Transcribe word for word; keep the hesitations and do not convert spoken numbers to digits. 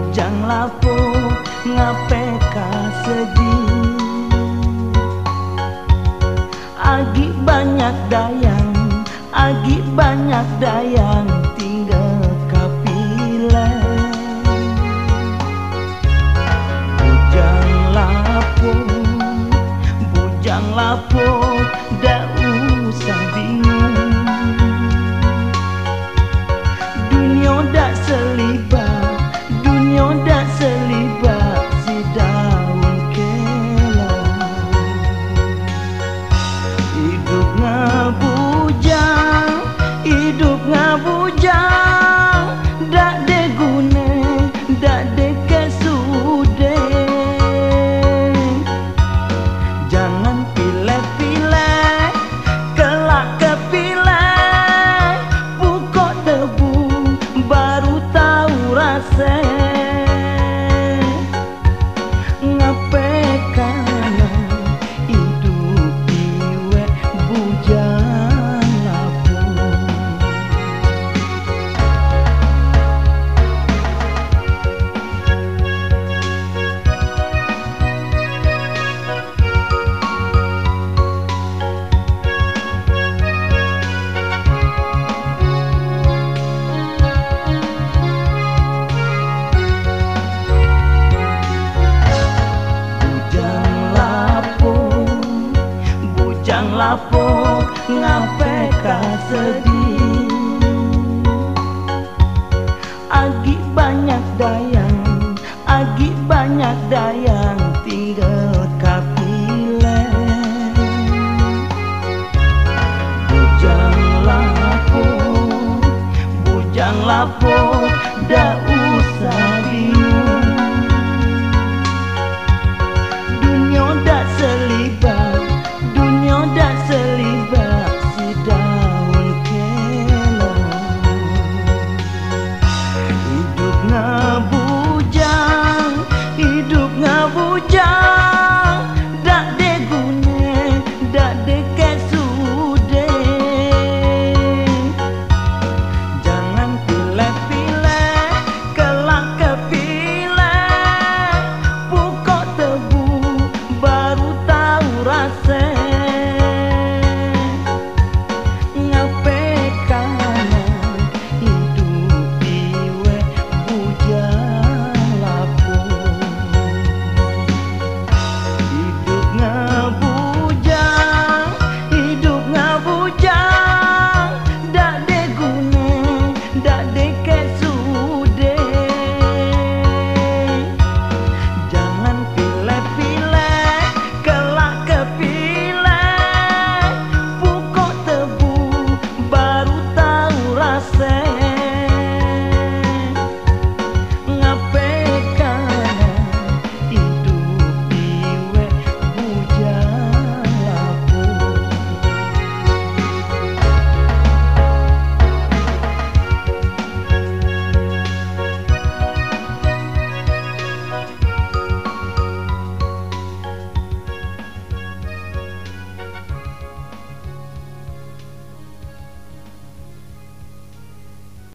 bujang lapo ngape ka sedih. Agi banyak dayang, agi banyak dayang tinggal kapile. Bujang lapo, bujang lapo, dak usah bingung. Dunia dak selibak, dunia dak selibak si daun kelong. Hidup ngabujang, hidup ngabujang, dak de gune, dak de kesude. Jangan pilih-pilih, kelak kepilih, pukul debu baru tahu rasa. Ngape kana hidup iwe bujang lapo. Bujang lapo ngape ka sedih. Agi banyak dayang, agi banyak dayang tinggal kapile. Bujang lapo, bujang lapo, dak